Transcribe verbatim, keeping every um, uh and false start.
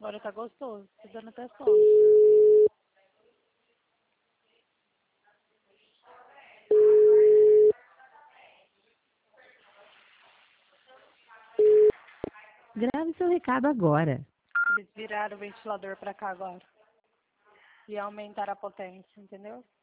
Agora tá gostoso, tô dando até sono. Grave seu recado agora. Eles viraram o ventilador pra cá agora. E aumentaram a potência, entendeu?